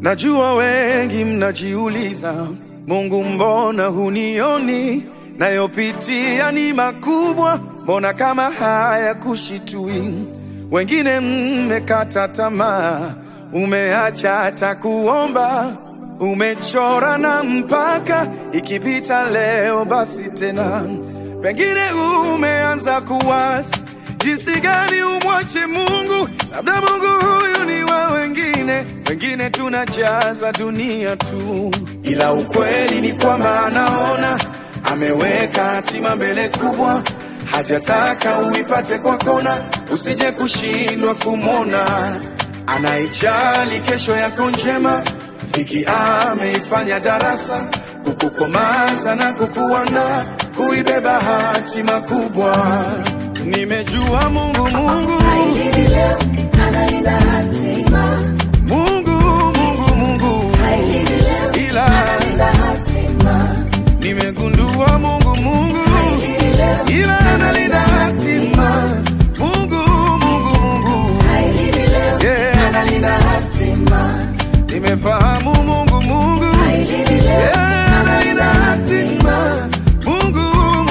Najua wengi mnajiuliza, Mungu mbona hunioni? Nayopitia ni makubwa, mbona kama haya kushitui? Wengine mmekata tamaa, umeacha hata kuomba, umechora na mpaka ikipita leo basi tena. Wengine umeanza kuwaza jinsi gani umwache Mungu, labda Mungu huyu ni wa wengine. Wengine tunajaza dunia tu, ila ukweli ni kwamba anaona, ameweka hatima mbele kubwa, hajataka uipate kwa kona, usije kushindwa kumona. Anaijali kesho yako njema, Viki ameifanya darasa, kukukomaza na kukuandaa kuibeba hatima kubwa. Nimejua Mungu hailindi leo, analinda hatima. Mungu hailindi leo, ila analinda hatima. Nimegundua Mungu hailindi leo, ila analinda hatima. Mungu hailindi leo, yeah, analinda hatima. nimefahamu Mungu hailindi leo, yeah, analinda hatima. Mungu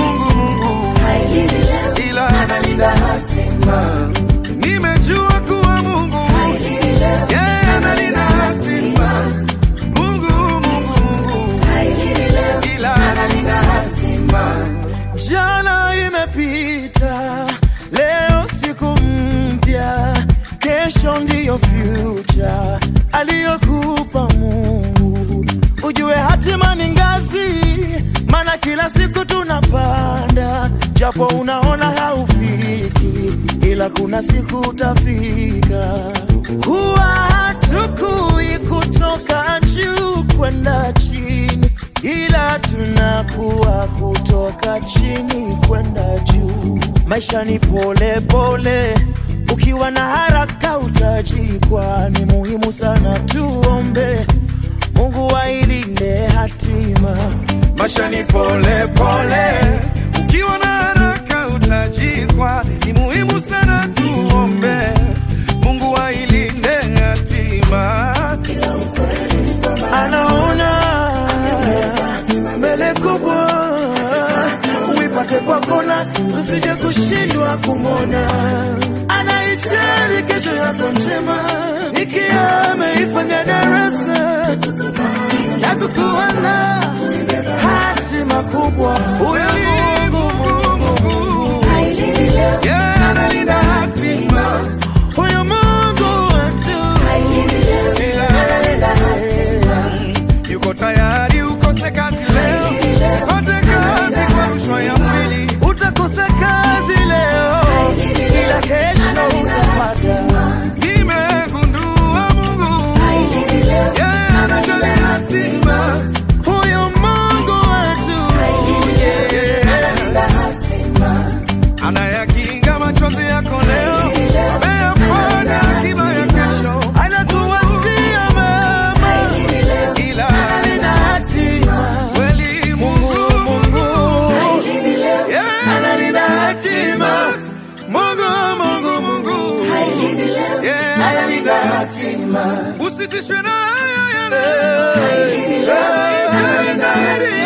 hailindi leo, ila analinda hatima. nimejua kuwa Mungu hailindi leo, yeah, analinda hatima. Mungu hailindi leo, ila analinda hatima. jana imepita, leo siku mpya, kesho ndiyo future aliyokupa Mungu. Ujue hatima ni ngazi, maana kila siku tunapanda, japo unaona haufiki, ila kuna siku utafika. Huwa hatukui kutoka juu kwenda chini, ila tunakuwa kutoka chini kwenda juu. Maisha ni pole pole, ukiwa na haraka utajikwa. Ni muhimu sana tuombe Mungu ailinde hatima. Maisha ni pole pole, ukiwa na haraka utajikwa. Ni muhimu sana tuombe Mungu ailinde hatima. Anaona mbele kubwa, uipate kwa kona, usije kushindwa kumona. Anaijali kesho yako njema, ikiwa ameifanya darasa na kukuandaa hatima kubwa. Huyo ni Mungu hailindi leo, yeah, analinda hatima. Huyo Mungu wetu hailindi leo, analinda hatima. yuko tayari ukose kazi leo, usipate kazi kwa rushwa ya mwili. Utakosa kazi leo, ila kesho utapata. Nimegundua Mungu yeah, anajali hatima. Huyo Mungu wetu analinda hatima. anayakinga machozi yako leo, ameyafanya akiba ya kesho. Anakuwazia mama, ila analinda hatima. kweli Mungu hailindi leo, yeah, analinda hatima. Mungu hailindi leo, yeah, analinda hatima. usitishwe na haya ya leo, hailindi leo, analinda hatima.